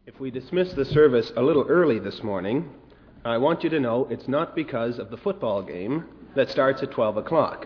If we dismiss the service a little early this morning, I want you to know it's not because of the football game that starts at 12 o'clock.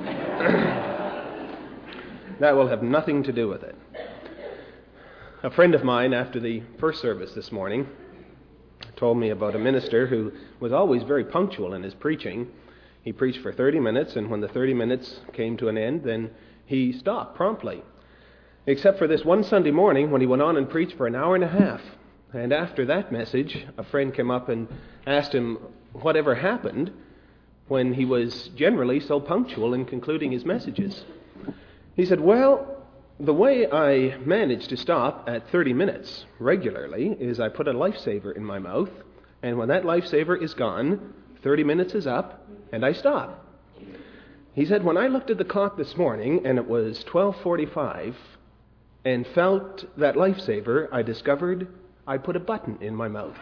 That will have nothing to do with it. A friend of mine, after the first service this morning, told me about a minister who was always very punctual in his preaching. He preached for 30 minutes, and when the 30 minutes came to an end, then he stopped promptly. Except for this one Sunday morning when he went on and preached for an hour and a half. And after that message, a friend came up and asked him whatever happened when he was generally so punctual in concluding his messages. He said, well, the way I manage to stop at 30 minutes regularly is I put a lifesaver in my mouth, and when that lifesaver is gone, 30 minutes is up, and I stop. He said, when I looked at the clock this morning and it was 12:45 and felt that lifesaver, I discovered I put a button in my mouth.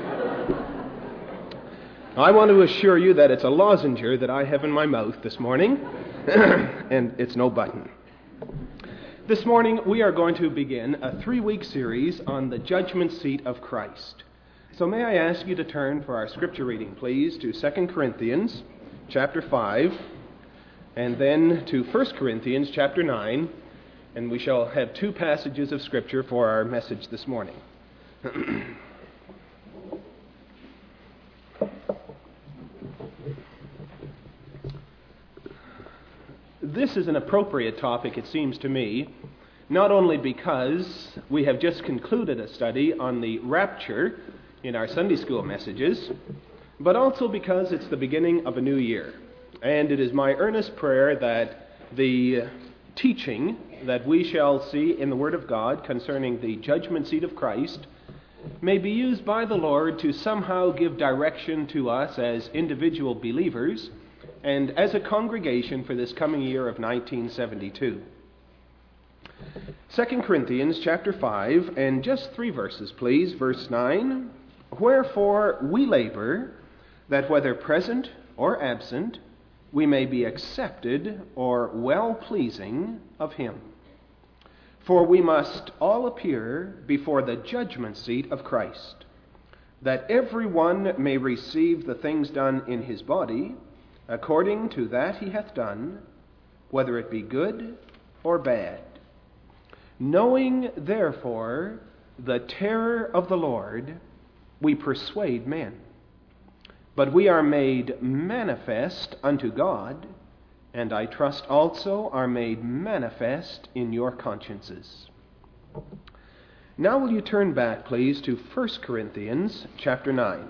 I want to assure you that it's a lozenger that I have in my mouth this morning, and it's no button. This morning we are going to begin a 3-week series on the judgment seat of Christ. So may I ask you to turn for our scripture reading, please, to 2 Corinthians chapter 5, and then to 1 Corinthians chapter 9, and we shall have 2 passages of scripture for our message this morning. This is an appropriate topic, it seems to me, not only because we have just concluded a study on the rapture in our Sunday school messages, but also because it's the beginning of a new year. And it is my earnest prayer that the teaching that we shall see in the Word of God concerning the judgment seat of Christ may be used by the Lord to somehow give direction to us as individual believers and as a congregation for this coming year of 1972. 2 Corinthians chapter 5, and just 3 verses, please. Verse 9, wherefore we labor, that whether present or absent, we may be accepted or well-pleasing of him. For we must all appear before the judgment seat of Christ, that every one may receive the things done in his body, according to that he hath done, whether it be good or bad. Knowing, therefore, the terror of the Lord, we persuade men. But we are made manifest unto God, and I trust also are made manifest in your consciences. Now will you turn back, please, to 1 Corinthians chapter 9.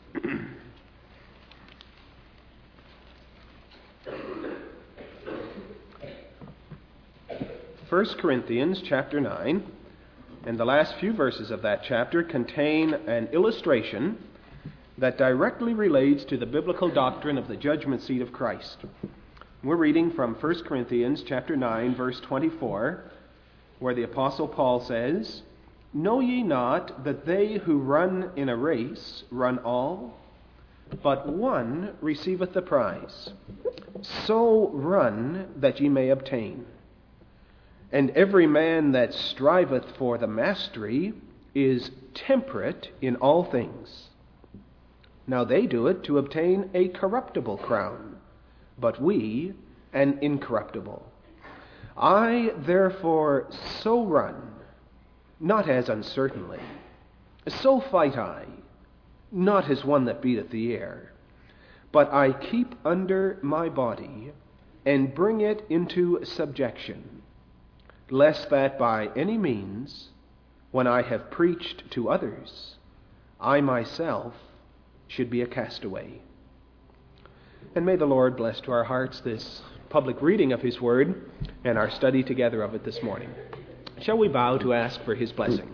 1 Corinthians chapter 9, and the last few verses of that chapter contain an illustration that directly relates to the biblical doctrine of the judgment seat of Christ. We're reading from 1 Corinthians chapter 9, verse 24, where the Apostle Paul says, know ye not that they who run in a race run all, but one receiveth the prize? So run that ye may obtain. And every man that striveth for the mastery is temperate in all things. Now they do it to obtain a corruptible crown, but we an incorruptible. I therefore so run, not as uncertainly. So fight I, not as one that beateth the air. But I keep under my body, and bring it into subjection, lest that by any means, when I have preached to others, I myself should be a castaway. And may the Lord bless to our hearts this public reading of his word and our study together of it this morning. Shall we bow to ask for his blessing?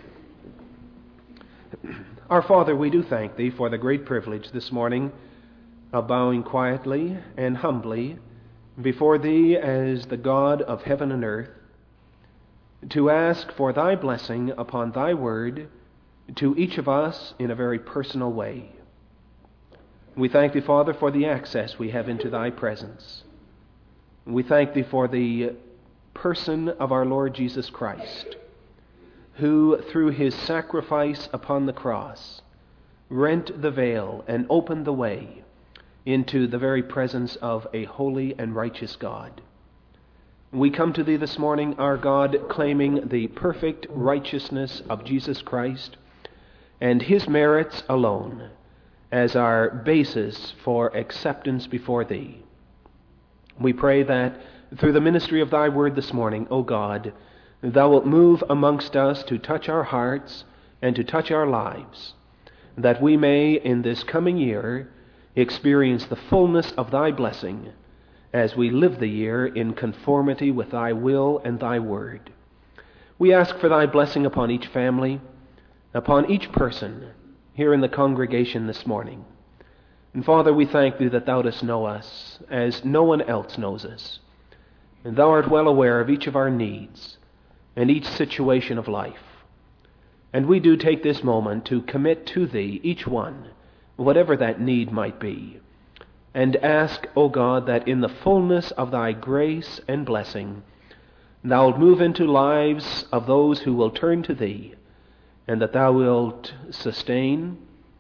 Our Father, we do thank thee for the great privilege this morning of bowing quietly and humbly before thee as the God of heaven and earth, to ask for thy blessing upon thy word to each of us in a very personal way. We thank thee, Father, for the access we have into thy presence. We thank thee for the person of our Lord Jesus Christ, who through his sacrifice upon the cross rent the veil and opened the way into the very presence of a holy and righteous God. We come to thee this morning, our God, claiming the perfect righteousness of Jesus Christ and his merits alone as our basis for acceptance before thee. We pray that through the ministry of thy word this morning, O God, thou wilt move amongst us to touch our hearts and to touch our lives, that we may in this coming year experience the fullness of thy blessing as we live the year in conformity with thy will and thy word. We ask for thy blessing upon each family, upon each person here in the congregation this morning. And Father, we thank thee that thou dost know us as no one else knows us. And thou art well aware of each of our needs and each situation of life. And we do take this moment to commit to thee each one, whatever that need might be, and ask, O God, that in the fullness of thy grace and blessing, thou wilt move into lives of those who will turn to thee, and that thou wilt sustain,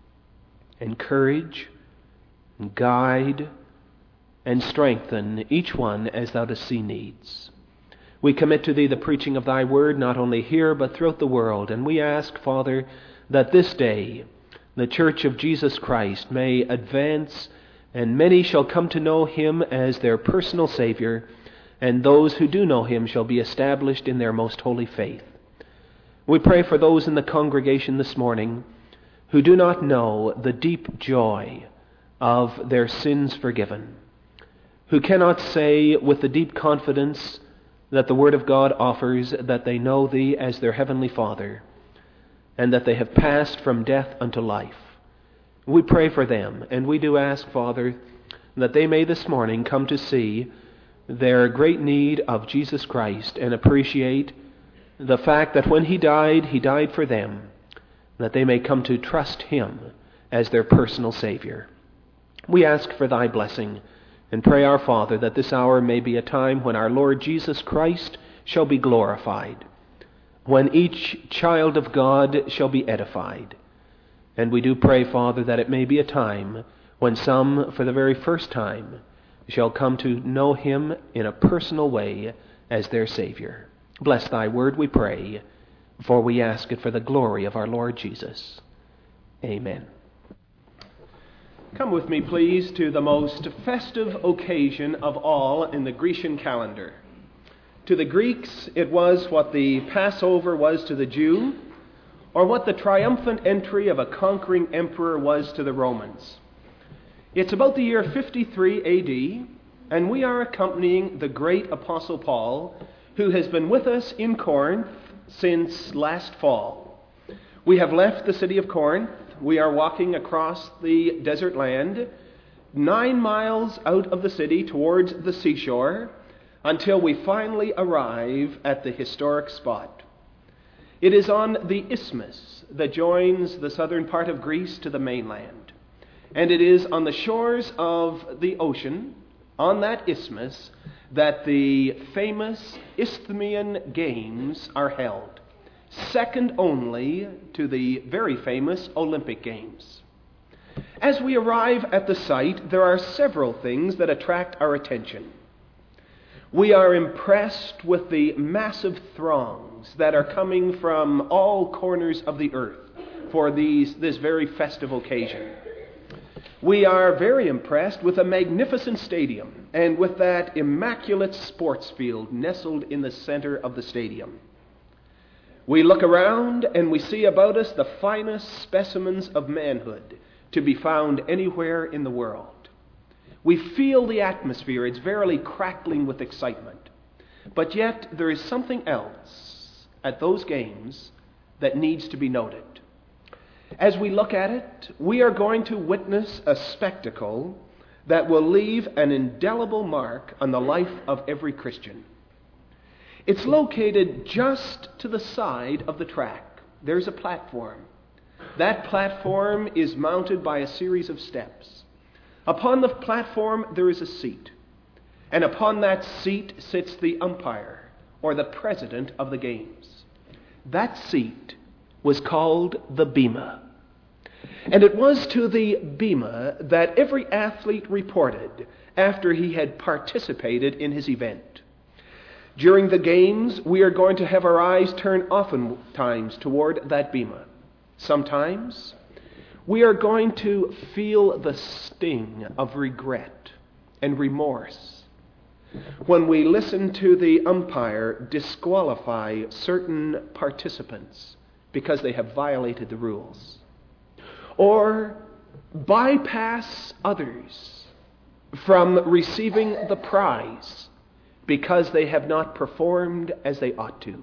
encourage, guide, and strengthen each one as thou dost see needs. We commit to thee the preaching of thy word, not only here, but throughout the world, and we ask, Father, that this day the Church of Jesus Christ may advance, and many shall come to know him as their personal Savior, and those who do know him shall be established in their most holy faith. We pray for those in the congregation this morning who do not know the deep joy of their sins forgiven, who cannot say with the deep confidence that the Word of God offers that they know thee as their heavenly Father, and that they have passed from death unto life. We pray for them, and we do ask, Father, that they may this morning come to see their great need of Jesus Christ and appreciate the fact that when he died for them, that they may come to trust him as their personal Savior. We ask for thy blessing and pray, our Father, that this hour may be a time when our Lord Jesus Christ shall be glorified, when each child of God shall be edified. And we do pray, Father, that it may be a time when some, for the very first time, shall come to know him in a personal way as their Savior. Bless thy word, we pray, for we ask it for the glory of our Lord Jesus. Amen. Come with me, please, to the most festive occasion of all in the Grecian calendar. To the Greeks, it was what the Passover was to the Jew, or what the triumphant entry of a conquering emperor was to the Romans. It's about the year 53 A.D., and we are accompanying the great Apostle Paul, who has been with us in Corinth since last fall. We have left the city of Corinth. We are walking across the desert land, 9 miles out of the city towards the seashore, until we finally arrive at the historic spot. It is on the isthmus that joins the southern part of Greece to the mainland. And it is on the shores of the ocean, on that isthmus, that the famous Isthmian Games are held, second only to the very famous Olympic Games. As we arrive at the site, there are several things that attract our attention. We are impressed with the massive throngs that are coming from all corners of the earth for this very festive occasion. We are very impressed with a magnificent stadium and with that immaculate sports field nestled in the center of the stadium. We look around and we see about us the finest specimens of manhood to be found anywhere in the world. We feel the atmosphere. It's verily crackling with excitement. But yet there is something else at those games that needs to be noted. As we look at it, we are going to witness a spectacle that will leave an indelible mark on the life of every Christian. It's located just to the side of the track. There's a platform. That platform is mounted by a series of steps. Upon the platform there is a seat, and upon that seat sits the umpire, or the president of the games. that seat was called the bema. And it was to the bema that every athlete reported after he had participated in his event. During the games, we are going to have our eyes turned oftentimes toward that bema. Sometimes we are going to feel the sting of regret and remorse when we listen to the umpire disqualify certain participants because they have violated the rules, or bypass others from receiving the prize because they have not performed as they ought to.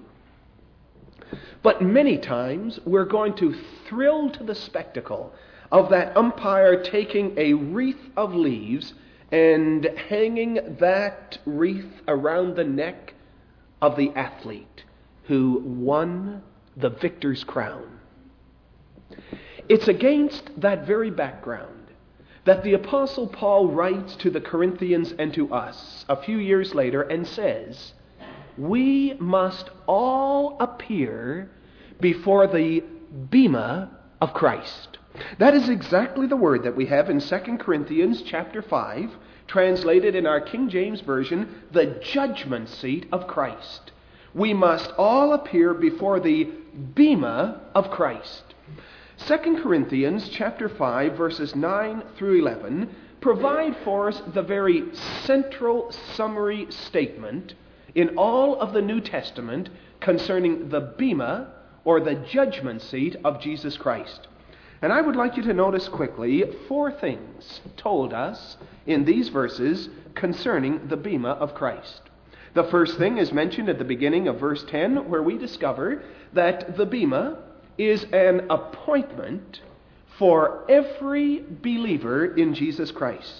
But many times we're going to thrill to the spectacle of that umpire taking a wreath of leaves and hanging that wreath around the neck of the athlete who won the victor's crown. It's against that very background that the Apostle Paul writes to the Corinthians and to us a few years later and says, we must all appear before the bema of Christ. That is exactly the word that we have in 2 Corinthians chapter 5, translated in our King James Version, the judgment seat of Christ. We must all appear before the bema of Christ. 2 Corinthians chapter 5, verses 9 through 11 provide for us the very central summary statement in all of the New Testament concerning the bema, or the judgment seat of Jesus Christ. And I would like you to notice quickly 4 things told us in these verses concerning the bema of Christ. The first thing is mentioned at the beginning of verse 10, where we discover that the bema is an appointment for every believer in Jesus Christ.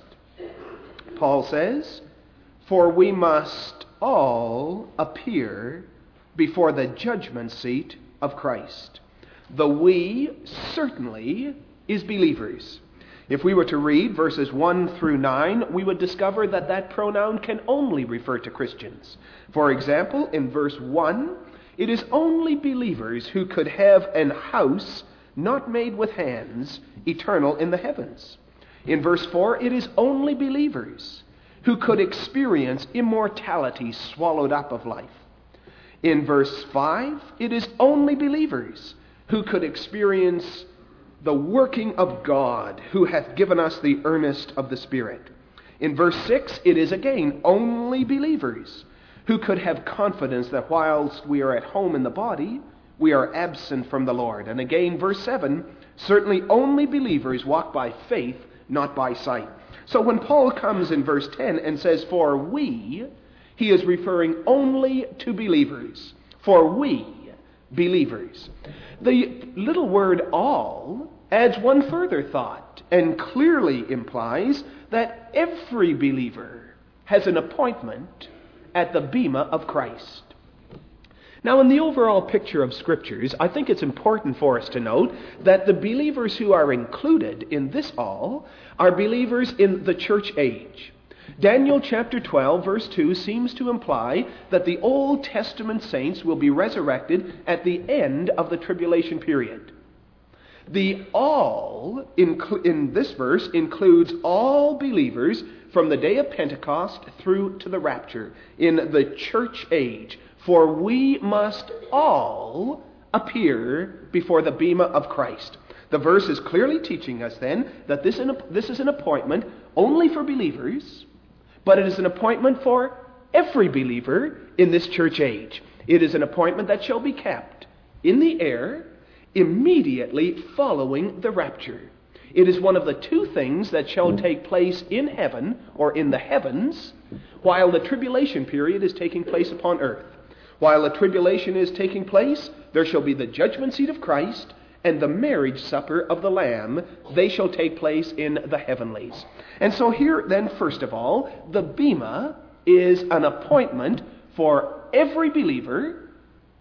Paul says, for we must all appear before the judgment seat of Christ. The we certainly is believers. If we were to read verses 1 through 9, we would discover that that pronoun can only refer to Christians. For example, in verse 1, it is only believers who could have an house not made with hands, eternal in the heavens. In verse 4, it is only believers who could experience immortality swallowed up of life. In verse 5, it is only believers who could experience the working of God, who hath given us the earnest of the Spirit. In verse 6, it is again only believers who could have confidence that whilst we are at home in the body, we are absent from the Lord. And again, verse 7, certainly only believers walk by faith, not by sight. So when Paul comes in verse 10 and says, for we, he is referring only to believers. For we, believers. The little word all adds one further thought and clearly implies that every believer has an appointment at the bema of Christ. Now, in the overall picture of Scriptures, I think it's important for us to note that the believers who are included in this all are believers in the church age. Daniel chapter 12, verse 2 seems to imply that the Old Testament saints will be resurrected at the end of the tribulation period. The all in this verse includes all believers from the day of Pentecost through to the rapture in the church age. For we must all appear before the bema of Christ. The verse is clearly teaching us then that this is an appointment only for believers, but it is an appointment for every believer in this church age. It is an appointment that shall be kept in the air immediately following the rapture. It is one of the 2 things that shall take place in heaven or in the heavens while the tribulation period is taking place upon earth. While the tribulation is taking place, there shall be the judgment seat of Christ and the marriage supper of the Lamb. They shall take place in the heavenlies. And so here then, first of all, the bema is an appointment for every believer,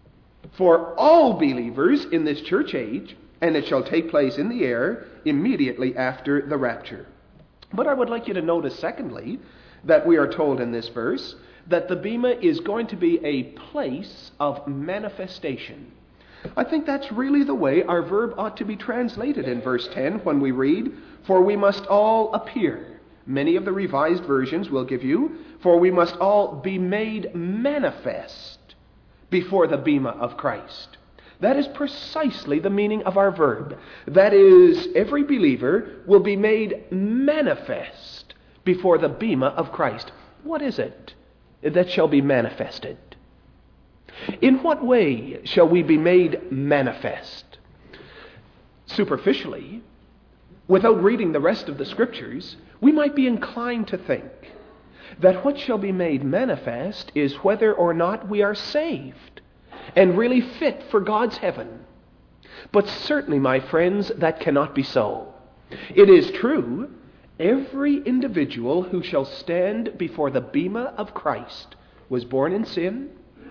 for all believers in this church age, and it shall take place in the air immediately after the rapture. But I would like you to notice, secondly, that we are told in this verse that the bema is going to be a place of manifestation. I think that's really the way our verb ought to be translated in verse 10 when we read, "For we must all appear." Many of the revised versions will give you, "For we must all be made manifest before the bema of Christ." That is precisely the meaning of our verb. That is, every believer will be made manifest before the bema of Christ. What is it that shall be manifested? In what way shall we be made manifest? Superficially, without reading the rest of the Scriptures, we might be inclined to think that what shall be made manifest is whether or not we are saved and really fit for God's heaven. But certainly, my friends, that cannot be so. It is true, every individual who shall stand before the bema of Christ was born in sin,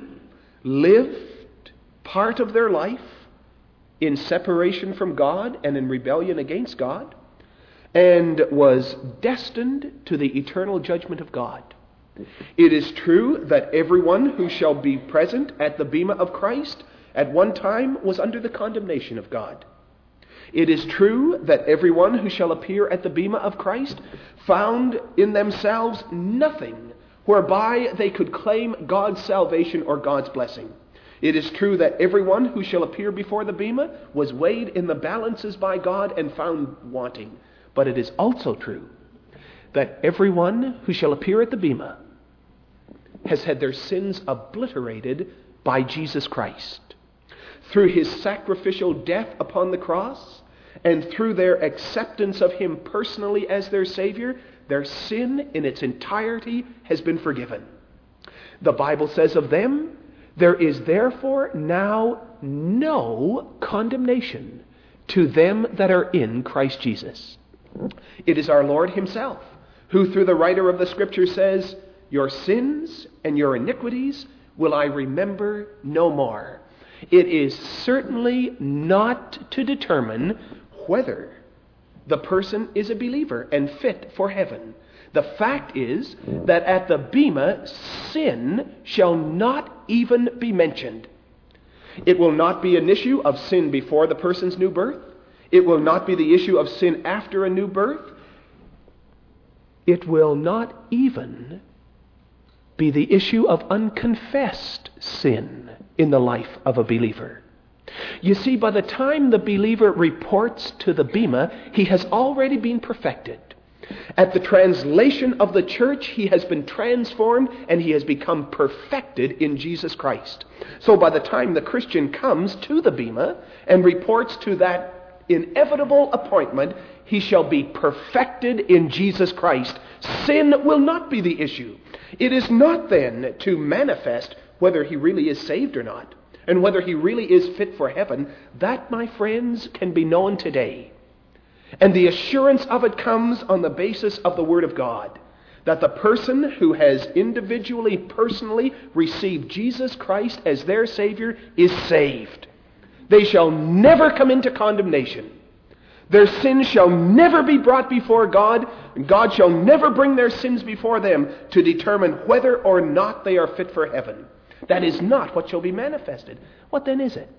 lived part of their life in separation from God and in rebellion against God, and was destined to the eternal judgment of God. It is true that everyone who shall be present at the bema of Christ at one time was under the condemnation of God. It is true that everyone who shall appear at the bema of Christ found in themselves nothing whereby they could claim God's salvation or God's blessing. It is true that everyone who shall appear before the bema was weighed in the balances by God and found wanting. But it is also true that everyone who shall appear at the bema has had their sins obliterated by Jesus Christ. Through his sacrificial death upon the cross, and through their acceptance of him personally as their Savior, their sin in its entirety has been forgiven. The Bible says of them, "There is therefore now no condemnation to them that are in Christ Jesus." It is our Lord himself who, through the writer of the Scripture, says, "Your sins and your iniquities will I remember no more." It is certainly not to determine whether the person is a believer and fit for heaven. The fact is that at the bema, sin shall not even be mentioned. It will not be an issue of sin before the person's new birth. It will not be the issue of sin after a new birth. It will not even be the issue of unconfessed sin in the life of a believer. You see, by the time the believer reports to the bema, he has already been perfected. At the translation of the church, he has been transformed and he has become perfected in Jesus Christ. So by the time the Christian comes to the bema and reports to that inevitable appointment, he shall be perfected in Jesus Christ. Sin will not be the issue. It is not then to manifest whether he really is saved or not, and whether he really is fit for heaven. That, my friends, can be known today. And the assurance of it comes on the basis of the Word of God, that the person who has individually, personally received Jesus Christ as their Savior is saved. They shall never come into condemnation. Their sins shall never be brought before God, and God shall never bring their sins before them to determine whether or not they are fit for heaven. That is not what shall be manifested. What then is it?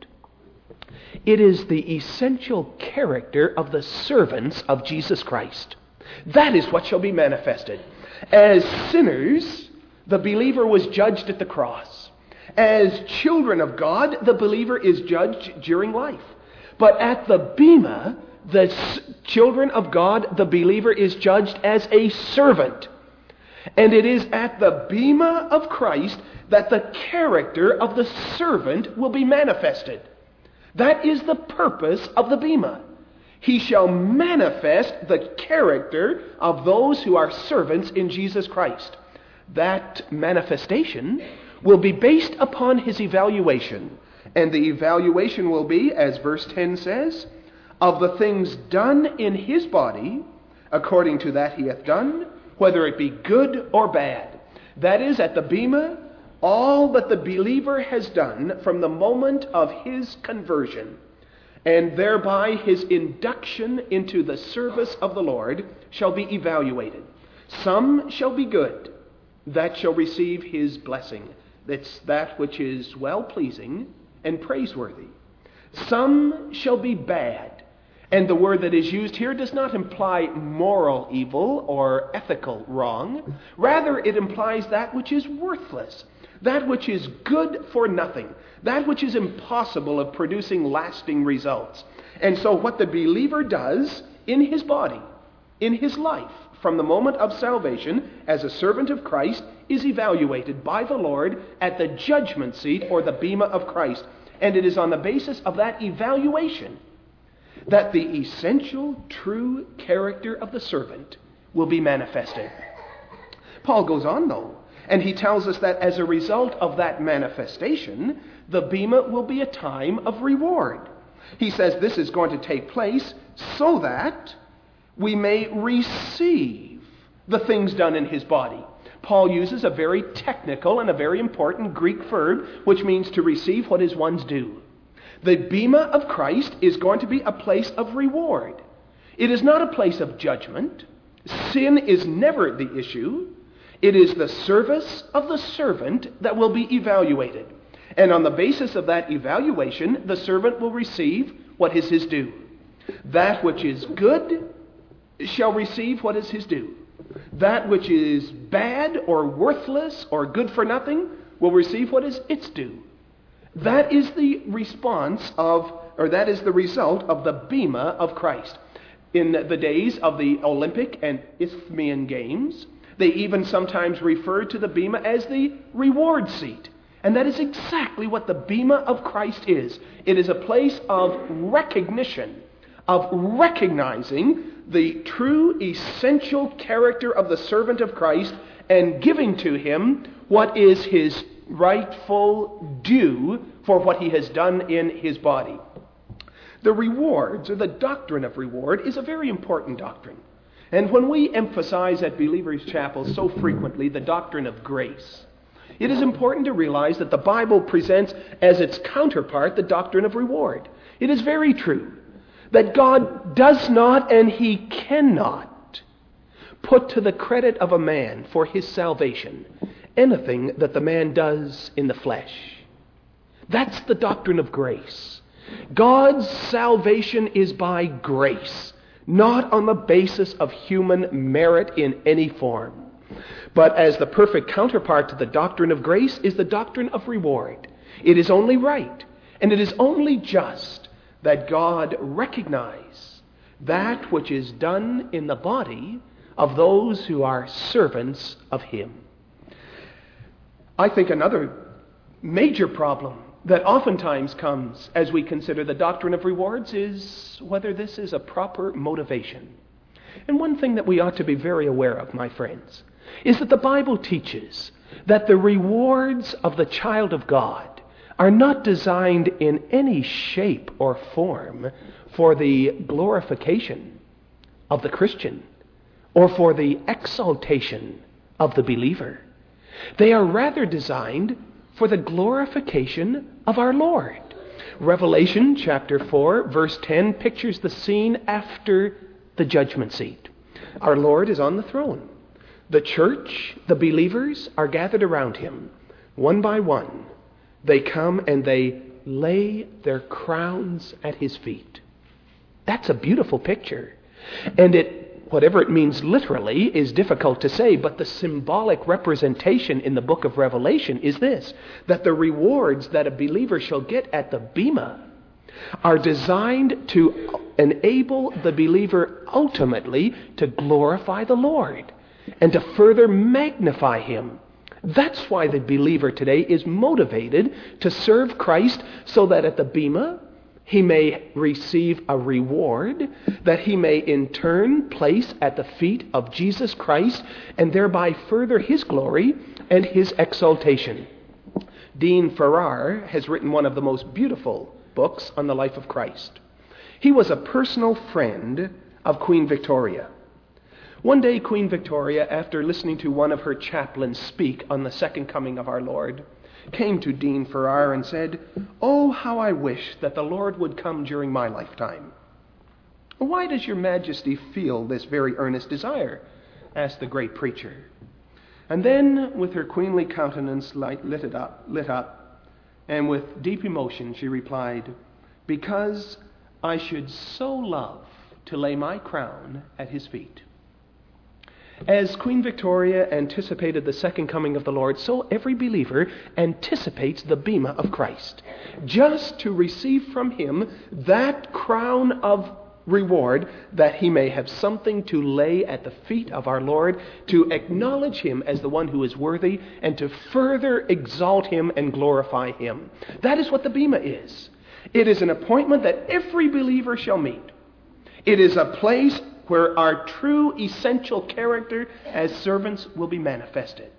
It is the essential character of the servants of Jesus Christ. That is what shall be manifested. As sinners, the believer was judged at the cross. As children of God, the believer is judged during life. But at the bema, the children of God, the believer is judged as a servant. And it is at the bema of Christ that the character of the servant will be manifested. That is the purpose of the bema. He shall manifest the character of those who are servants in Jesus Christ. That manifestation will be based upon his evaluation. And the evaluation will be, as verse 10 says, of the things done in his body, according to that he hath done, whether it be good or bad. That is, at the bema, all that the believer has done from the moment of his conversion, and thereby his induction into the service of the Lord, shall be evaluated. Some shall be good, that shall receive his blessing. That's that which is well-pleasing and praiseworthy. Some shall be bad. And the word that is used here does not imply moral evil or ethical wrong. Rather, it implies that which is worthless, that which is good for nothing, that which is impossible of producing lasting results. And so what the believer does in his body, in his life, from the moment of salvation as a servant of Christ, is evaluated by the Lord at the judgment seat or the bema of Christ. And it is on the basis of that evaluation that the essential true character of the servant will be manifested. Paul goes on, though, and he tells us that as a result of that manifestation, the bema will be a time of reward. He says this is going to take place so that we may receive the things done in his body. Paul uses a very technical and a very important Greek verb, which means to receive what is one's due. The bema of Christ is going to be a place of reward. It is not a place of judgment. Sin is never the issue. It is the service of the servant that will be evaluated. And on the basis of that evaluation, the servant will receive what is his due. That which is good shall receive what is his due. That which is bad or worthless or good for nothing will receive what is its due. That is the response of, or that is the result of the bema of Christ. In the days of the Olympic and Isthmian Games, they even sometimes refer to the bema as the reward seat. And that is exactly what the bema of Christ is. It is a place of recognition, of recognizing the true essential character of the servant of Christ and giving to him what is his rightful due for what he has done in his body. The rewards, or the doctrine of reward, is a very important doctrine. And when we emphasize at Believers Chapel so frequently the doctrine of grace, it is important to realize that the Bible presents as its counterpart the doctrine of reward. It is very true that God does not and he cannot put to the credit of a man for his salvation anything that the man does in the flesh. That's the doctrine of grace. God's salvation is by grace, not on the basis of human merit in any form. But as the perfect counterpart to the doctrine of grace is the doctrine of reward. It is only right, and it is only just that God recognize that which is done in the body of those who are servants of him. I think another major problem that oftentimes comes as we consider the doctrine of rewards is whether this is a proper motivation. And one thing that we ought to be very aware of, my friends, is that the Bible teaches that the rewards of the child of God are not designed in any shape or form for the glorification of the Christian or for the exaltation of the believer. They are rather designed for the glorification of our Lord. Revelation chapter 4, verse 10 pictures the scene after the judgment seat. Our Lord is on the throne. The church, the believers, are gathered around him. One by one, they come and they lay their crowns at his feet. That's a beautiful picture. And whatever it means literally is difficult to say, but the symbolic representation in the book of Revelation is this, that the rewards that a believer shall get at the bema are designed to enable the believer ultimately to glorify the Lord and to further magnify him. That's why the believer today is motivated to serve Christ, so that at the bema he may receive a reward that he may in turn place at the feet of Jesus Christ and thereby further his glory and his exaltation. Dean Farrar has written one of the most beautiful books on the life of Christ. He was a personal friend of Queen Victoria. One day, Queen Victoria, after listening to one of her chaplains speak on the second coming of our Lord, came to Dean Farrar and said, "Oh, how I wish that the Lord would come during my lifetime." "Why does your Majesty feel this very earnest desire?" asked the great preacher. And then, with her queenly countenance lit up, and with deep emotion, she replied, because I should so love to lay my crown at his feet. As Queen Victoria anticipated the second coming of the Lord, so every believer anticipates the bema of Christ, just to receive from him that crown of reward, that he may have something to lay at the feet of our Lord, to acknowledge him as the one who is worthy, and to further exalt him and glorify him. That is what the bema is. It is an appointment that every believer shall meet. It is a place where our true essential character as servants will be manifested.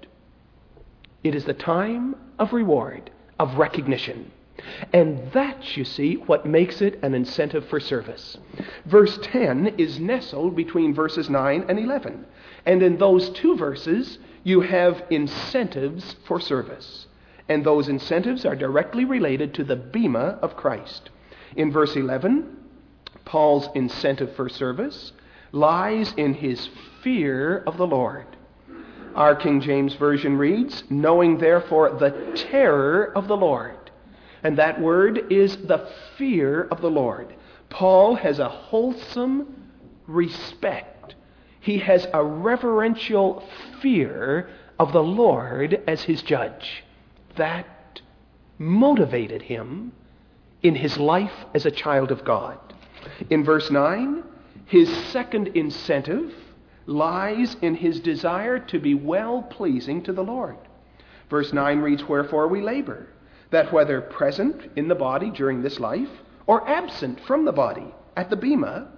It is the time of reward, of recognition. And that's, you see, what makes it an incentive for service. Verse 10 is nestled between verses 9 and 11. And in those two verses, you have incentives for service. And those incentives are directly related to the bema of Christ. In verse 11, Paul's incentive for service lies in his fear of the Lord. Our King James Version reads, knowing therefore the terror of the Lord. And that word is the fear of the Lord. Paul has a wholesome respect. He has a reverential fear of the Lord as his judge. That motivated him in his life as a child of God. In verse 9, his second incentive lies in his desire to be well-pleasing to the Lord. Verse 9 reads, wherefore we labor, that whether present in the body during this life, or absent from the body at the bema,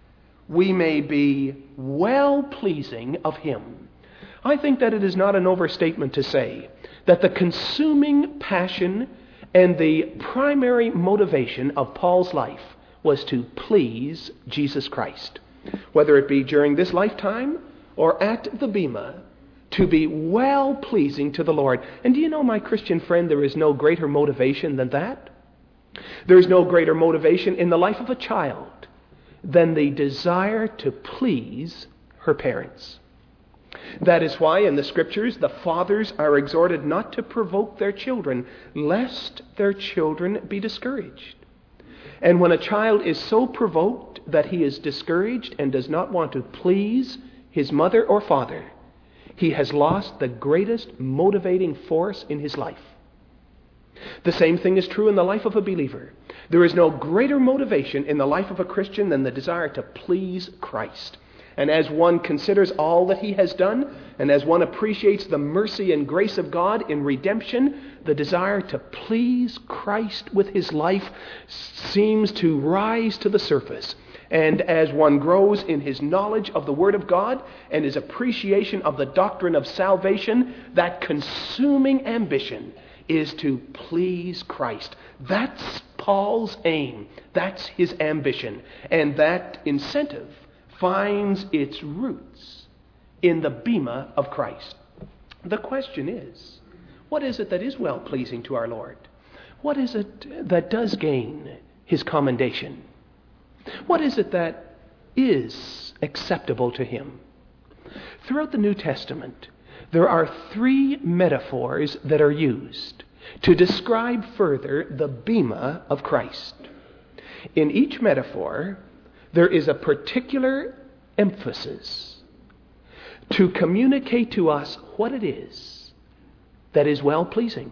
we may be well-pleasing of him. I think that it is not an overstatement to say that the consuming passion and the primary motivation of Paul's life was to please Jesus Christ, whether it be during this lifetime or at the bema, to be well-pleasing to the Lord. And do you know, my Christian friend, there is no greater motivation than that? There is no greater motivation in the life of a child than the desire to please her parents. That is why in the Scriptures the fathers are exhorted not to provoke their children, lest their children be discouraged. And when a child is so provoked that he is discouraged and does not want to please his mother or father, he has lost the greatest motivating force in his life. The same thing is true in the life of a believer. There is no greater motivation in the life of a Christian than the desire to please Christ. And as one considers all that he has done, and as one appreciates the mercy and grace of God in redemption, the desire to please Christ with his life seems to rise to the surface. And as one grows in his knowledge of the Word of God and his appreciation of the doctrine of salvation, that consuming ambition is to please Christ. That's Paul's aim. That's his ambition. And that incentive finds its roots in the bema of Christ. The question is, what is it that is well-pleasing to our Lord? What is it that does gain his commendation? What is it that is acceptable to him? Throughout the New Testament, there are three metaphors that are used to describe further the bema of Christ. In each metaphor, there is a particular emphasis to communicate to us what it is that is well-pleasing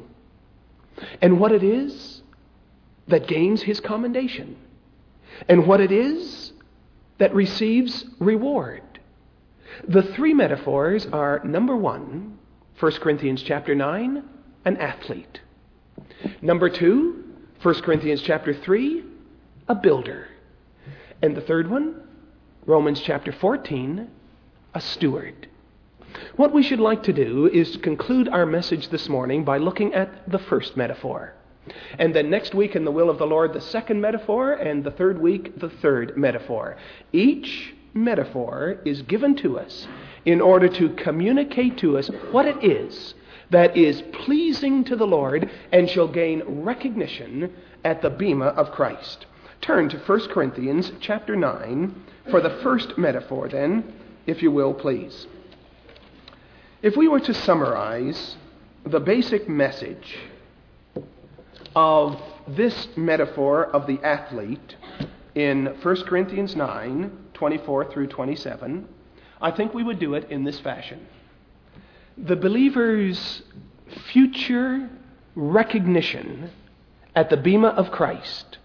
and what it is that gains his commendation and what it is that receives reward. The three metaphors are, number 1, 1 Corinthians chapter 9, an athlete. Number 2, 1 Corinthians chapter 3, a builder. And the third one, Romans chapter 14, a steward. What we should like to do is to conclude our message this morning by looking at the first metaphor. And then next week, in the will of the Lord, the second metaphor, and the third week, the third metaphor. Each metaphor is given to us in order to communicate to us what it is that is pleasing to the Lord and shall gain recognition at the bema of Christ. Turn to 1 Corinthians chapter 9 for the first metaphor then, if you will, please. If we were to summarize the basic message of this metaphor of the athlete in 1 Corinthians 9, 24 through 27, I think we would do it in this fashion. The believer's future recognition at the bema of Christ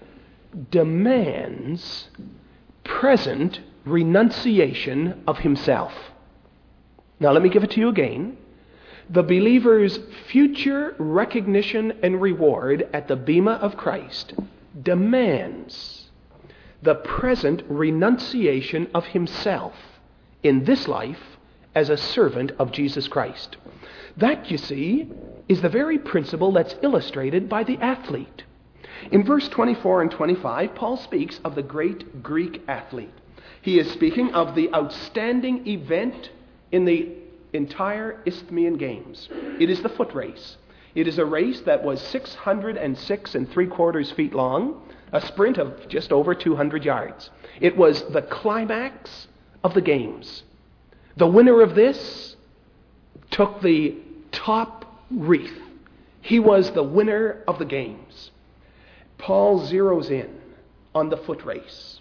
demands present renunciation of himself. Now let me give it to you again. The believer's future recognition and reward at the bema of Christ demands the present renunciation of himself in this life as a servant of Jesus Christ. That, you see, is the very principle that's illustrated by the athlete. In verse 24 and 25, Paul speaks of the great Greek athlete. He is speaking of the outstanding event in the entire Isthmian Games. It is the foot race. It is a race that was 606 3/4 feet long, a sprint of just over 200 yards. It was the climax of the Games. The winner of this took the top wreath. He was the winner of the Games. Paul zeroes in on the foot race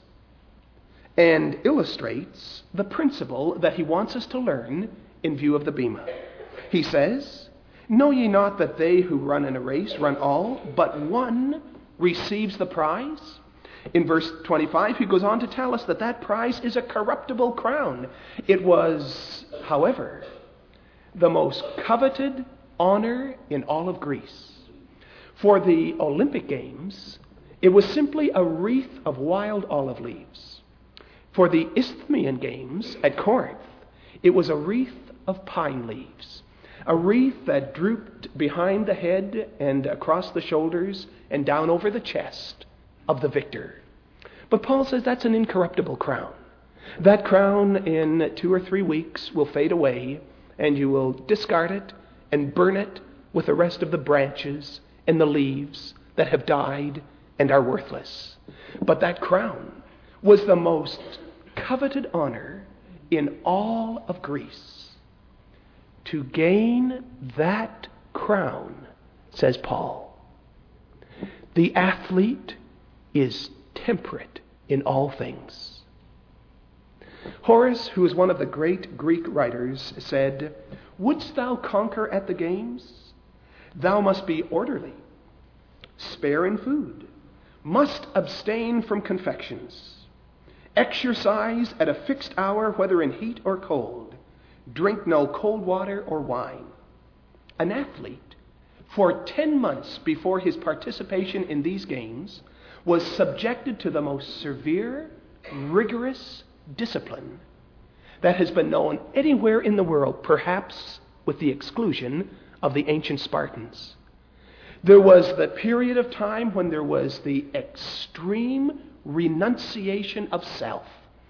and illustrates the principle that he wants us to learn in view of the bema. He says, "Know ye not that they who run in a race run all, but one receives the prize?" In verse 25, he goes on to tell us that that prize is a corruptible crown. It was, however, the most coveted honor in all of Greece. For the Olympic Games, it was simply a wreath of wild olive leaves. For the Isthmian Games at Corinth, it was a wreath of pine leaves, a wreath that drooped behind the head and across the shoulders and down over the chest of the victor. But Paul says that's an incorruptible crown. That crown in 2 or 3 weeks will fade away, and you will discard it and burn it with the rest of the branches and the leaves that have died and are worthless. But that crown was the most coveted honor in all of Greece. To gain that crown, says Paul, the athlete is temperate in all things. Horace, who is one of the great Greek writers, said, "Wouldst thou conquer at the games? Thou must be orderly, spare in food, must abstain from confections, exercise at a fixed hour, whether in heat or cold, drink no cold water or wine." An athlete, for 10 months before his participation in these games, was subjected to the most severe, rigorous discipline that has been known anywhere in the world, perhaps with the exclusion of the ancient Spartans. There was the period of time when there was the extreme renunciation of self,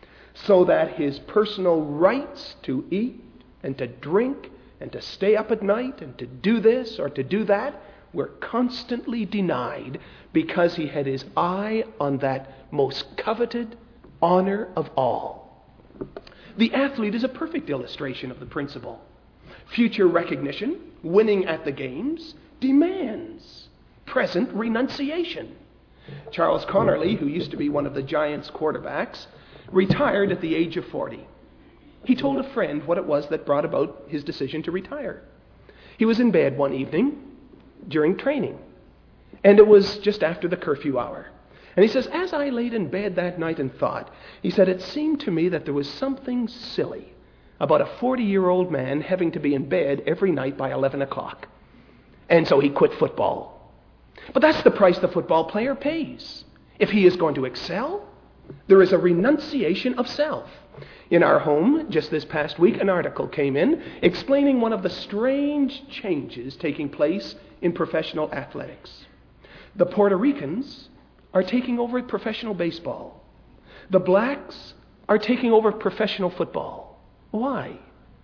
so that his personal rights to eat and to drink and to stay up at night and to do this or to do that were constantly denied because he had his eye on that most coveted honor of all. The athlete is a perfect illustration of the principle. Future recognition, winning at the games, demands present renunciation. Charles Connerly, who used to be one of the Giants' quarterbacks, retired at the age of 40. He told a friend what it was that brought about his decision to retire. He was in bed one evening during training, and it was just after the curfew hour. And he says, "As I laid in bed that night and thought," he said, "it seemed to me that there was something silly about a 40-year-old man having to be in bed every night by 11 o'clock. And so he quit football. But that's the price the football player pays. If he is going to excel, there is a renunciation of self. In our home, just this past week, an article came in explaining one of the strange changes taking place in professional athletics. The Puerto Ricans are taking over professional baseball. The blacks are taking over professional football. Why?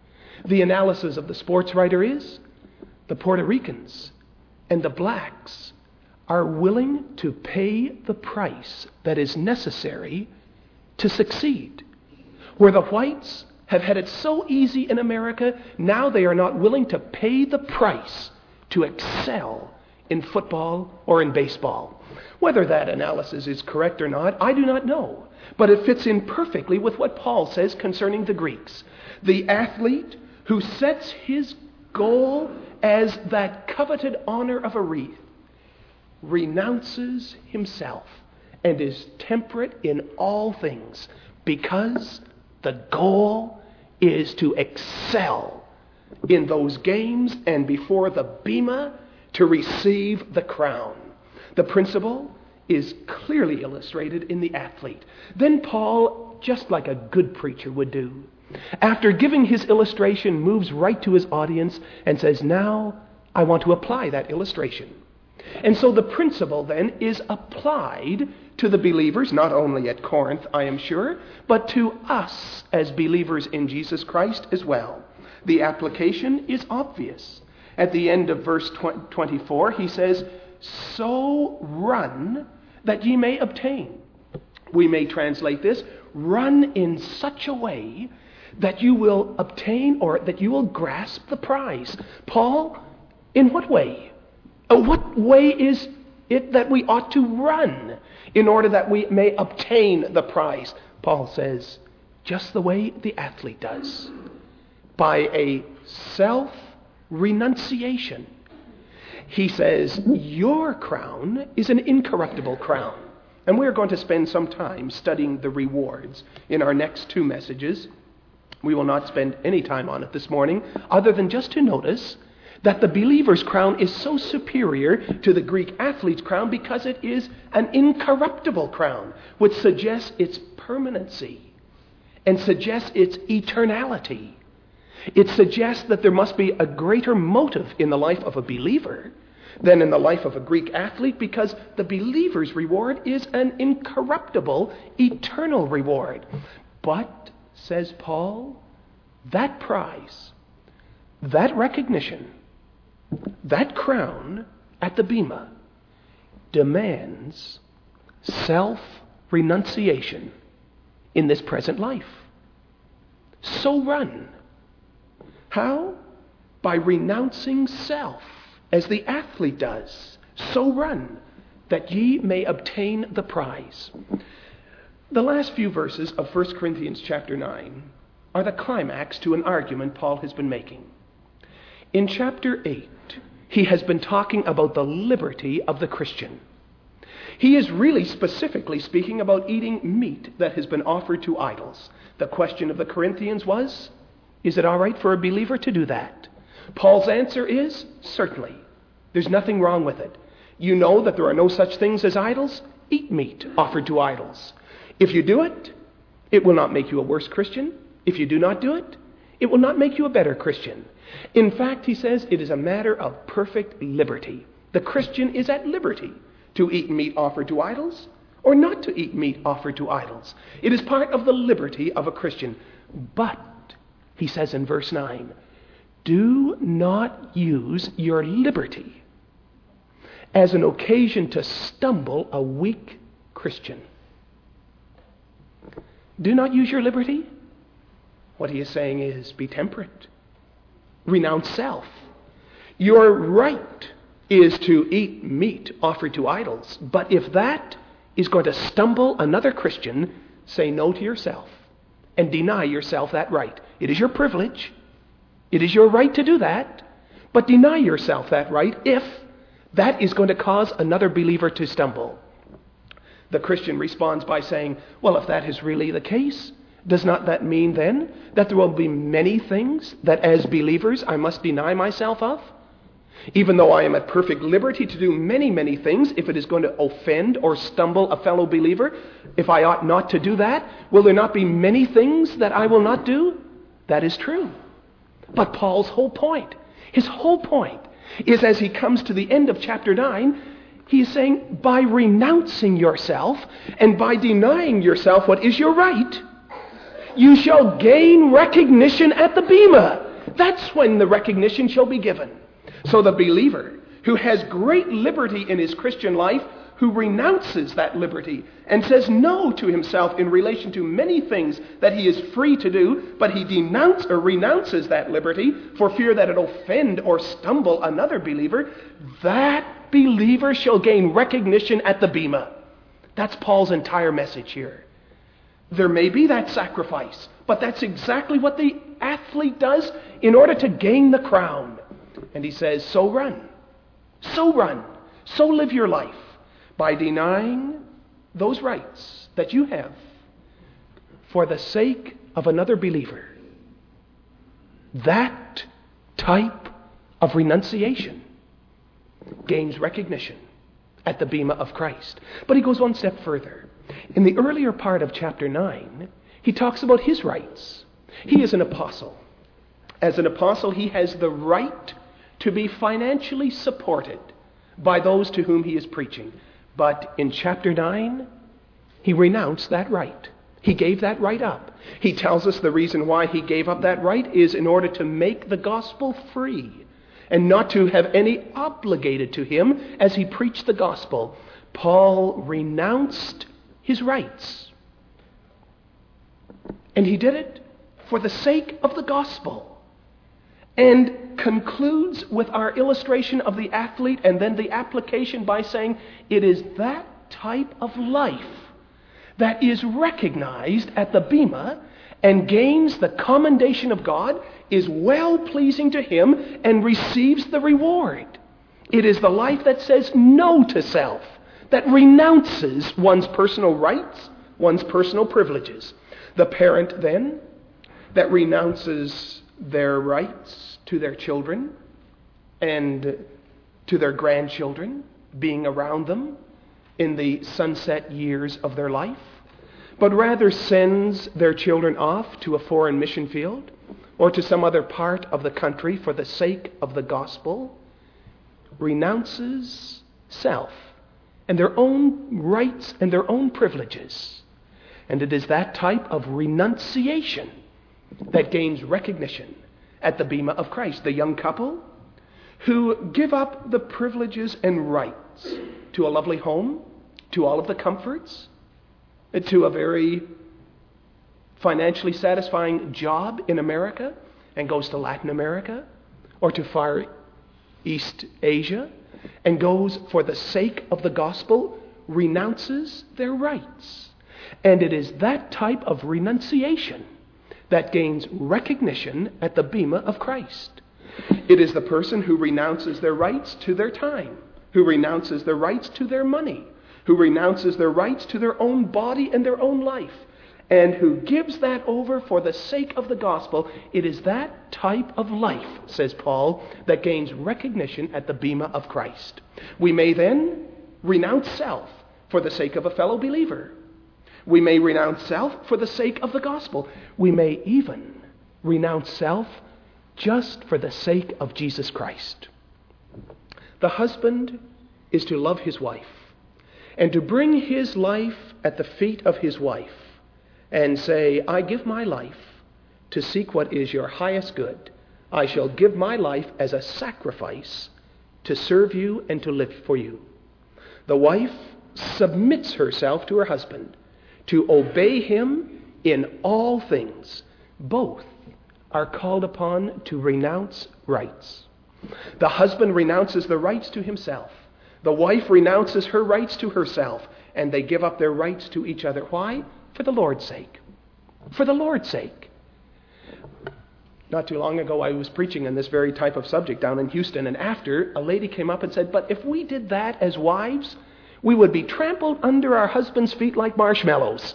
The analysis of the sports writer is the Puerto Ricans and the blacks are willing to pay the price that is necessary to succeed. Where the whites have had it so easy in America, now they are not willing to pay the price to excel in football or in baseball. Whether that analysis is correct or not, I do not know. But it fits in perfectly with what Paul says concerning the Greeks. The athlete who sets his goal as that coveted honor of a wreath renounces himself and is temperate in all things, because the goal is to excel in those games and before the bema to receive the crown. The principle is clearly illustrated in the athlete. Then Paul, just like a good preacher would do, after giving his illustration, moves right to his audience and says, now I want to apply that illustration. And so the principle then is applied to the believers, not only at Corinth, I am sure, but to us as believers in Jesus Christ as well. The application is obvious. At the end of verse 24, he says, so run that ye may obtain. We may translate this, run in such a way that you will obtain or that you will grasp the prize. Paul, in what way? What way is it that we ought to run in order that we may obtain the prize? Paul says, just the way the athlete does. By a self-renunciation. He says, your crown is an incorruptible crown. And we're going to spend some time studying the rewards in our next two messages. We will not spend any time on it this morning, other than just to notice that the believer's crown is so superior to the Greek athlete's crown because it is an incorruptible crown, which suggests its permanency and suggests its eternality. It suggests that there must be a greater motive in the life of a believer than in the life of a Greek athlete, because the believer's reward is an incorruptible, eternal reward. But, says Paul, that prize, that recognition, that crown at the bema demands self-renunciation in this present life. So run. How? By renouncing self, as the athlete does. So run, that ye may obtain the prize. The last few verses of 1 Corinthians chapter 9 are the climax to an argument Paul has been making. In chapter 8, he has been talking about the liberty of the Christian. He is really specifically speaking about eating meat that has been offered to idols. The question of the Corinthians was, is it all right for a believer to do that? Paul's answer is, certainly. There's nothing wrong with it. You know that there are no such things as idols? Eat meat offered to idols. If you do it, it will not make you a worse Christian. If you do not do it, it will not make you a better Christian. In fact, he says, it is a matter of perfect liberty. The Christian is at liberty to eat meat offered to idols or not to eat meat offered to idols. It is part of the liberty of a Christian. But, he says in verse 9, do not use your liberty as an occasion to stumble a weak Christian. Do not use your liberty. What he is saying is, be temperate. Renounce self. Your right is to eat meat offered to idols. But if that is going to stumble another Christian, say no to yourself and deny yourself that right. It is your privilege. It is your right to do that. But deny yourself that right if that is going to cause another believer to stumble. The Christian responds by saying, well, if that is really the case, does not that mean then that there will be many things that as believers I must deny myself of? Even though I am at perfect liberty to do many, many things, if it is going to offend or stumble a fellow believer, if I ought not to do that, will there not be many things that I will not do? That is true. But Paul's whole point, his whole point, is as he comes to the end of chapter 9, he is saying, by renouncing yourself and by denying yourself what is your right, you shall gain recognition at the bema. That's when the recognition shall be given. So the believer who has great liberty in his Christian life, who renounces that liberty and says no to himself in relation to many things that he is free to do, but he renounces that liberty for fear that it offend or stumble another believer, that that believer shall gain recognition at the bema. That's Paul's entire message here. There may be that sacrifice, but that's exactly what the athlete does in order to gain the crown. And he says, so run, so live your life by denying those rights that you have for the sake of another believer. That type of renunciation gains recognition at the bema of Christ. But he goes one step further. In the earlier part of chapter 9, he talks about his rights. He is an apostle. As an apostle, he has the right to be financially supported by those to whom he is preaching. But in chapter 9, he renounced that right. He gave that right up. He tells us the reason why he gave up that right is in order to make the gospel free and not to have any obligated to him as he preached the gospel. Paul renounced his rights. And he did it for the sake of the gospel. And concludes with our illustration of the athlete and then the application by saying it is that type of life that is recognized at the bema and gains the commendation of God, is well-pleasing to him, and receives the reward. It is the life that says no to self, that renounces one's personal rights, one's personal privileges. The parent, then, that renounces their rights to their children and to their grandchildren, being around them in the sunset years of their life, but rather sends their children off to a foreign mission field or to some other part of the country for the sake of the gospel, renounces self and their own rights and their own privileges. And it is that type of renunciation that gains recognition at the bema of Christ. The young couple who give up the privileges and rights to a lovely home, to all of the comforts, to a very financially satisfying job in America, and goes to Latin America or to Far East Asia and goes for the sake of the gospel, renounces their rights. And it is that type of renunciation that gains recognition at the bema of Christ. It is the person who renounces their rights to their time, who renounces their rights to their money, who renounces their rights to their own body and their own life, and who gives that over for the sake of the gospel. It is that type of life, says Paul, that gains recognition at the bema of Christ. We may then renounce self for the sake of a fellow believer. We may renounce self for the sake of the gospel. We may even renounce self just for the sake of Jesus Christ. The husband is to love his wife and to bring his life at the feet of his wife and say, I give my life to seek what is your highest good. I shall give my life as a sacrifice to serve you and to live for you. The wife submits herself to her husband to obey him in all things. Both are called upon to renounce rights. The husband renounces the rights to himself. The wife renounces her rights to herself, and they give up their rights to each other. Why? For the Lord's sake. For the Lord's sake. Not too long ago, I was preaching on this very type of subject down in Houston, and after, a lady came up and said, but if we did that as wives, we would be trampled under our husband's feet like marshmallows.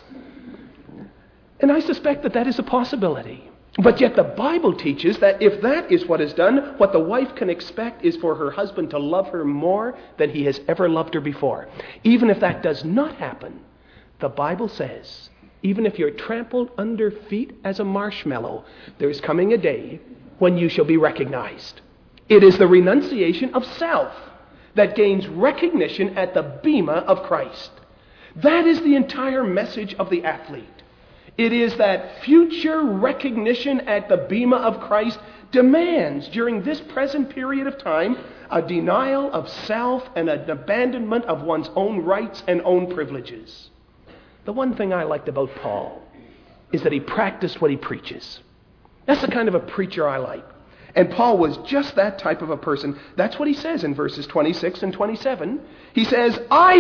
And I suspect that that is a possibility. But yet the Bible teaches that if that is what is done, what the wife can expect is for her husband to love her more than he has ever loved her before. Even if that does not happen, the Bible says, even if you're trampled under feet as a marshmallow, there's coming a day when you shall be recognized. It is the renunciation of self that gains recognition at the bema of Christ. That is the entire message of the athlete. It is that future recognition at the bema of Christ demands, during this present period of time, a denial of self and an abandonment of one's own rights and own privileges. The one thing I liked about Paul is that he practiced what he preaches. That's the kind of a preacher I like. And Paul was just that type of a person. That's what he says in verses 26 and 27. He says, I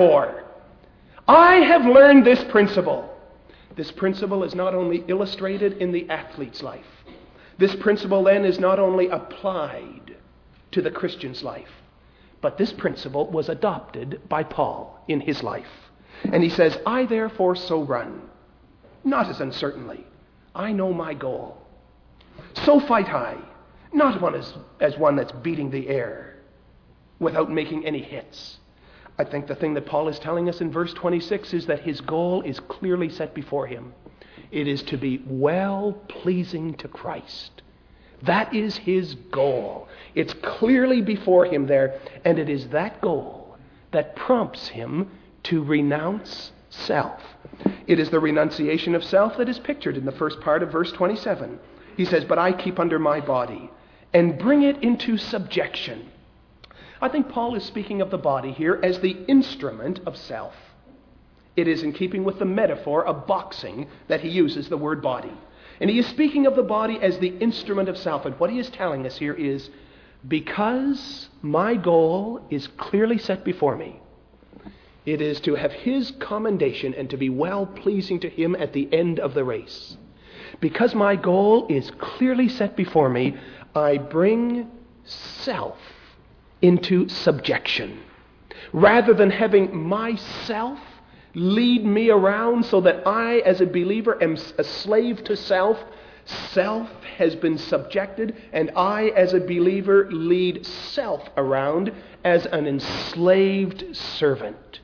have learned this principle. This principle is not only illustrated in the athlete's life. This principle then is not only applied to the Christian's life, but this principle was adopted by Paul in his life. And he says, I therefore so run, not as uncertainly. I know my goal. So fight I, not as one that's beating the air without making any hits. I think the thing that Paul is telling us in verse 26 is that his goal is clearly set before him. It is to be well-pleasing to Christ. That is his goal. It's clearly before him there, and it is that goal that prompts him to renounce self. It is the renunciation of self that is pictured in the first part of verse 27. He says, but I keep under my body and bring it into subjection. I think Paul is speaking of the body here as the instrument of self. It is in keeping with the metaphor of boxing that he uses the word body. And he is speaking of the body as the instrument of self. And what he is telling us here is, because my goal is clearly set before me, it is to have his commendation and to be well-pleasing to him at the end of the race. Because my goal is clearly set before me, I bring self into subjection. Rather than having myself lead me around so that I, as a believer, am a slave to self, self has been subjected, and I, as a believer, lead self around as an enslaved servant.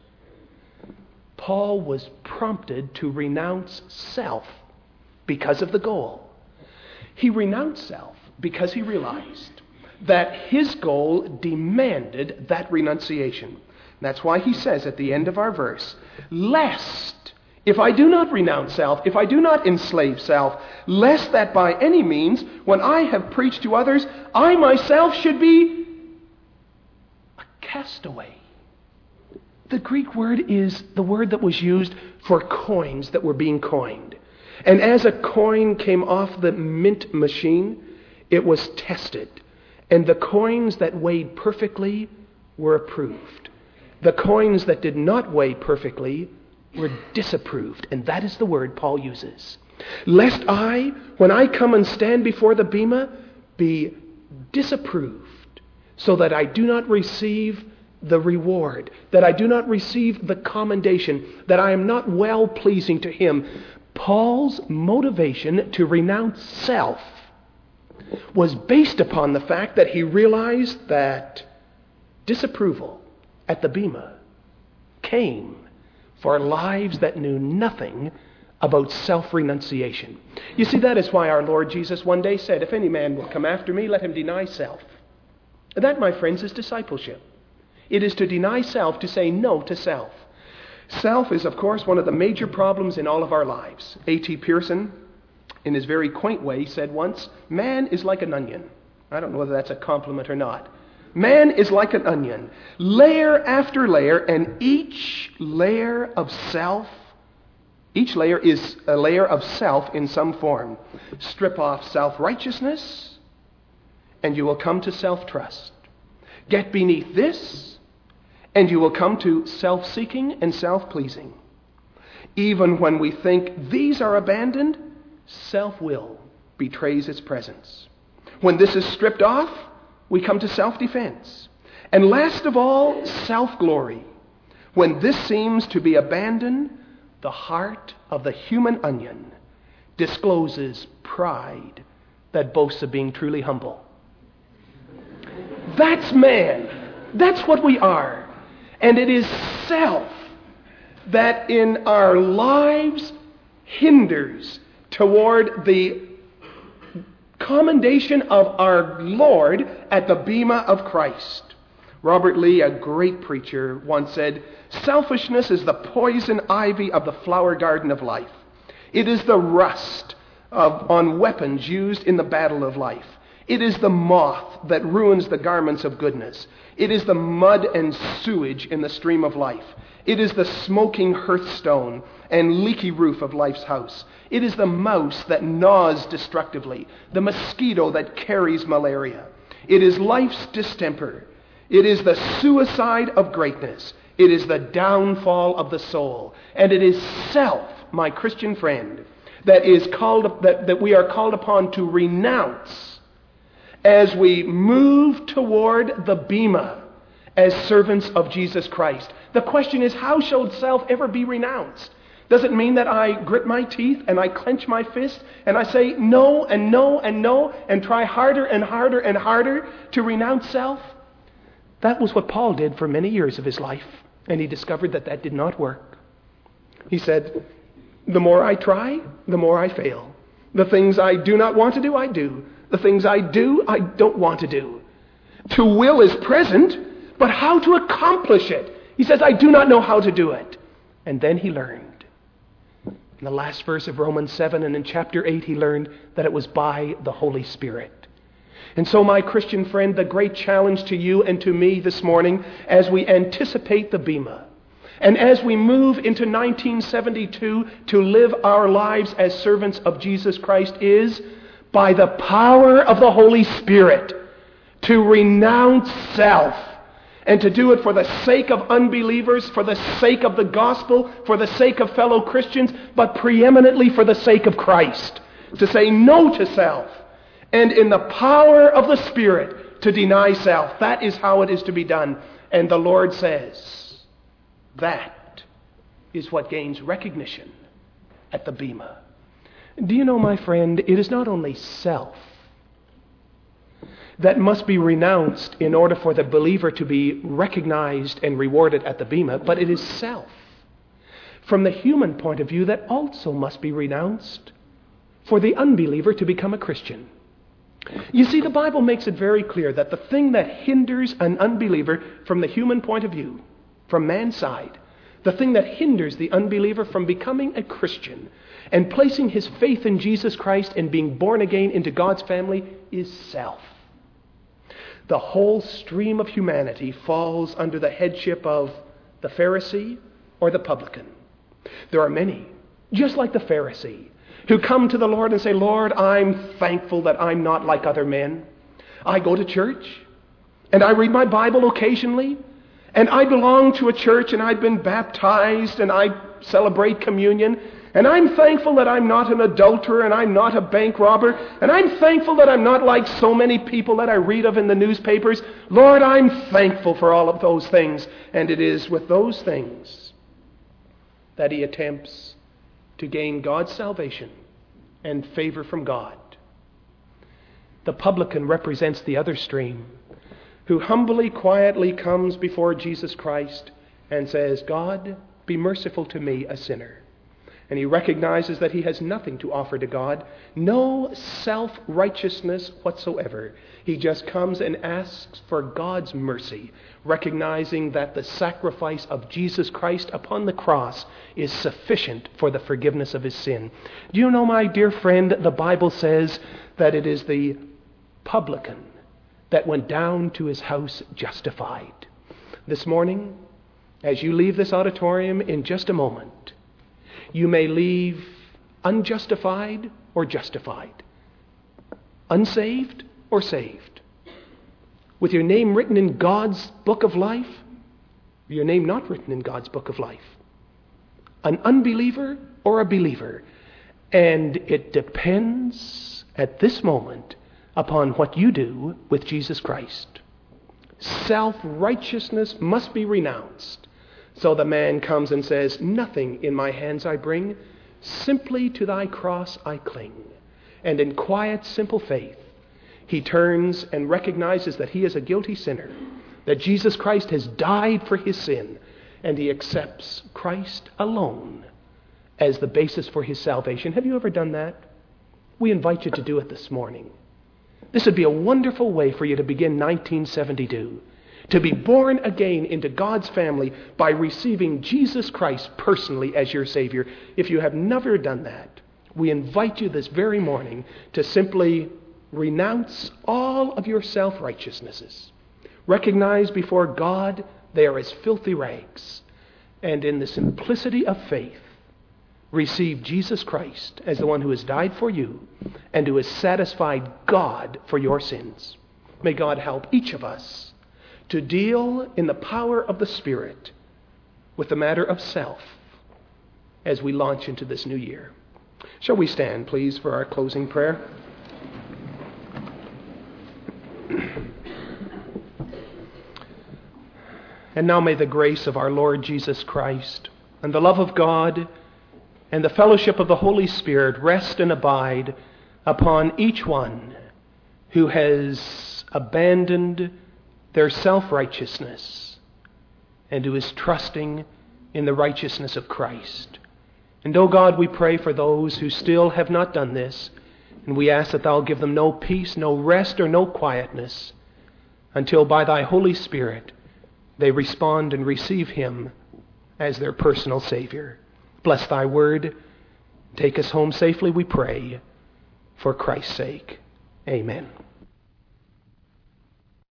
Paul was prompted to renounce self because of the goal. He renounced self because he realized that his goal demanded that renunciation. That's why he says at the end of our verse, lest, if I do not renounce self, if I do not enslave self, lest that by any means, when I have preached to others, I myself should be a castaway. The Greek word is the word that was used for coins that were being coined. And as a coin came off the mint machine, it was tested. And the coins that weighed perfectly were approved. The coins that did not weigh perfectly were disapproved. And that is the word Paul uses. Lest I, when I come and stand before the bema, be disapproved, so that I do not receive the reward, that I do not receive the commendation, that I am not well-pleasing to him. Paul's motivation to renounce self was based upon the fact that he realized that disapproval at the bema came for lives that knew nothing about self-renunciation. You see, that is why our Lord Jesus one day said, if any man will come after me, let him deny self. That, my friends, is discipleship. It is to deny self, to say no to self. Self is, of course, one of the major problems in all of our lives. A.T. Pierson, in his very quaint way, said once, man is like an onion. I don't know whether that's a compliment or not. Man is like an onion, layer after layer, and each layer of self, each layer is a layer of self in some form. Strip off self-righteousness, and you will come to self-trust. Get beneath this, and you will come to self-seeking and self-pleasing. Even when we think these are abandoned, self-will betrays its presence. When this is stripped off, we come to self-defense. And last of all, self-glory. When this seems to be abandoned, the heart of the human onion discloses pride that boasts of being truly humble. That's man. That's what we are. And it is self that in our lives hinders toward the commendation of our Lord at the bema of Christ. Robert Lee, a great preacher, once said, selfishness is the poison ivy of the flower garden of life. It is the rust on weapons used in the battle of life. It is the moth that ruins the garments of goodness. It is the mud and sewage in the stream of life. It is the smoking hearthstone and leaky roof of life's house. It is the mouse that gnaws destructively, the mosquito that carries malaria. It is life's distemper. It is the suicide of greatness. It is the downfall of the soul. And it is self, my Christian friend, that we are called upon to renounce as we move toward the bema as servants of Jesus Christ. The question is, how shall self ever be renounced? Does it mean that I grit my teeth and I clench my fist and I say no and no and no and try harder and harder and harder to renounce self? That was what Paul did for many years of his life, and he discovered that that did not work. He said, the more I try, the more I fail. The things I do not want to do, I do. The things I do, I don't want to do. To will is present, but how to accomplish it? He says, I do not know how to do it. And then he learned. In the last verse of Romans 7 and in chapter 8, he learned that it was by the Holy Spirit. And so, my Christian friend, the great challenge to you and to me this morning as we anticipate the bema, and as we move into 1972 to live our lives as servants of Jesus Christ, is by the power of the Holy Spirit to renounce self, and to do it for the sake of unbelievers, for the sake of the gospel, for the sake of fellow Christians, but preeminently for the sake of Christ. To say no to self, and in the power of the Spirit to deny self. That is how it is to be done. And the Lord says, that is what gains recognition at the bema. Do you know, my friend, it is not only self that must be renounced in order for the believer to be recognized and rewarded at the bema, but it is self, from the human point of view, that also must be renounced for the unbeliever to become a Christian. You see, the Bible makes it very clear that the thing that hinders an unbeliever from the human point of view, from man's side, the thing that hinders the unbeliever from becoming a Christian and placing his faith in Jesus Christ and being born again into God's family, is self. The whole stream of humanity falls under the headship of the Pharisee or the publican. There are many, just like the Pharisee, who come to the Lord and say, Lord, I'm thankful that I'm not like other men. I go to church, and I read my Bible occasionally, and I belong to a church, and I've been baptized, and I celebrate communion, and I'm thankful that I'm not an adulterer, and I'm not a bank robber, and I'm thankful that I'm not like so many people that I read of in the newspapers. Lord, I'm thankful for all of those things. And it is with those things that he attempts to gain God's salvation and favor from God. The publican represents the other stream, who humbly, quietly comes before Jesus Christ and says, God, be merciful to me, a sinner. And he recognizes that he has nothing to offer to God, no self-righteousness whatsoever. He just comes and asks for God's mercy, recognizing that the sacrifice of Jesus Christ upon the cross is sufficient for the forgiveness of his sin. Do you know, my dear friend, the Bible says that it is the publican that went down to his house justified. This morning, as you leave this auditorium in just a moment, you may leave unjustified or justified, unsaved or saved, with your name written in God's book of life, or your name not written in God's book of life, an unbeliever or a believer. And it depends at this moment upon what you do with Jesus Christ. Self-righteousness must be renounced. So the man comes and says, nothing in my hands I bring, simply to thy cross I cling. And in quiet, simple faith, he turns and recognizes that he is a guilty sinner, that Jesus Christ has died for his sin, and he accepts Christ alone as the basis for his salvation. Have you ever done that? We invite you to do it this morning. This would be a wonderful way for you to begin 1972. To be born again into God's family by receiving Jesus Christ personally as your Savior. If you have never done that, we invite you this very morning to simply renounce all of your self-righteousnesses. Recognize before God they are as filthy rags, and in the simplicity of faith, receive Jesus Christ as the one who has died for you and who has satisfied God for your sins. May God help each of us to deal in the power of the Spirit with the matter of self as we launch into this new year. Shall we stand, please, for our closing prayer? And now may the grace of our Lord Jesus Christ and the love of God and the fellowship of the Holy Spirit rest and abide upon each one who has abandoned their self-righteousness and who is trusting in the righteousness of Christ. And, O God, we pray for those who still have not done this, and we ask that Thou give them no peace, no rest, or no quietness until by Thy Holy Spirit they respond and receive Him as their personal Savior. Bless Thy word. Take us home safely, we pray, for Christ's sake. Amen.